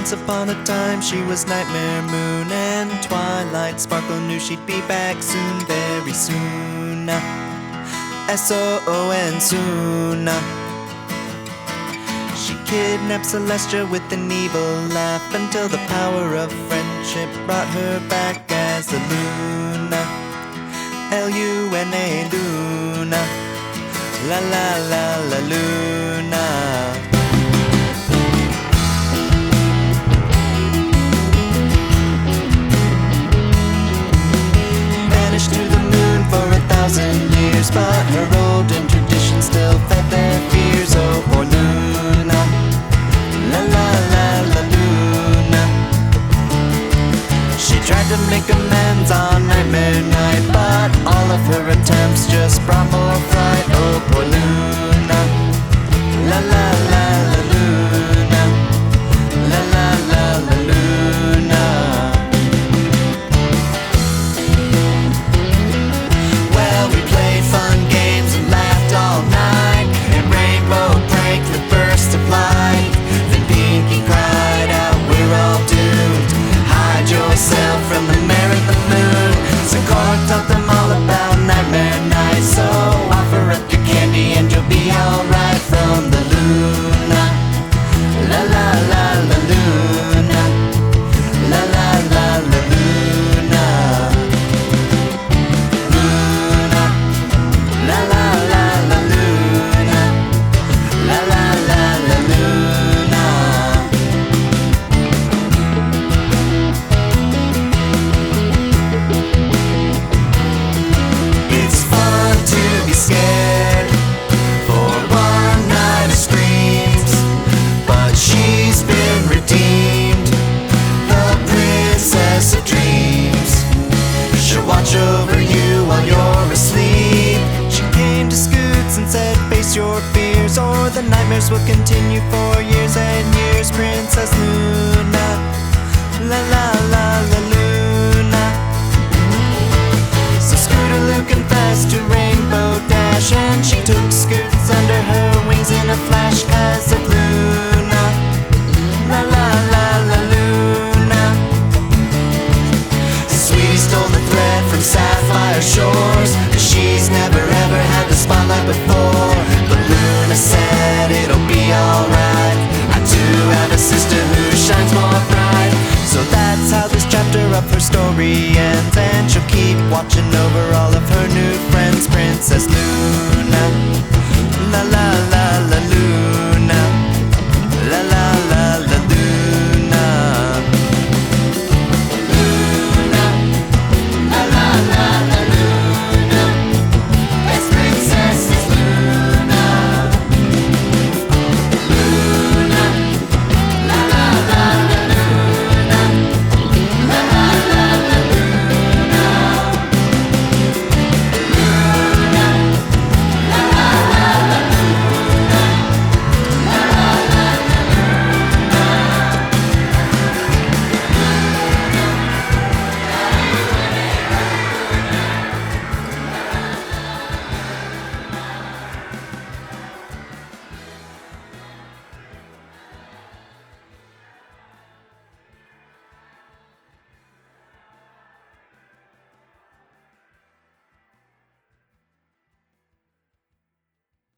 Once upon a time she was Nightmare Moon, and Twilight Sparkle knew she'd be back soon, very soon. S-O-O-N soon. She kidnapped Celestia with an evil laugh, until the power of friendship brought her back as a Luna. L-U-N-A, Luna. La la la la Luna. To the moon for 1,000 years, but her olden traditions still fed their fears. Oh, poor Luna. La la la la Luna. She tried to make amends on Nightmare Night, but all of her attempts just brought more fright. Oh, poor Luna. La la la la Luna. La la la la Luna. We played fun games and laughed all night, and Rainbow pranked the burst of light. Then Pinkie cried out, we're all doomed. Hide yourself from the mare and the moon. So Cora taught them all about Nightmare Night. So offer up your candy and you'll be alright from the Luna. La la la la Luna. La la la la Luna. La la la la Luna. La la la la Luna. It's fun to be scared for one night of screams, but she's been redeemed, the princess of dreams. She'll watch over you while you're asleep. She came to Scoots and said, face your fears, or the nightmares will continue for years and years. Princess Luna. La la la la Luna. So Scootaloo confessed to Rainbow Dash, and she took Scoots under her wings in a flash, 'cause of Luna. La la la la Luna. Sweetie stole the thread from Sapphire Shores, 'cause she's never ever had the spotlight before. But Luna said it'll be alright, I do have a sister who shines more bright. So that's how this chapter of her story ends, and she'll keep watching over all of her new friends. Princess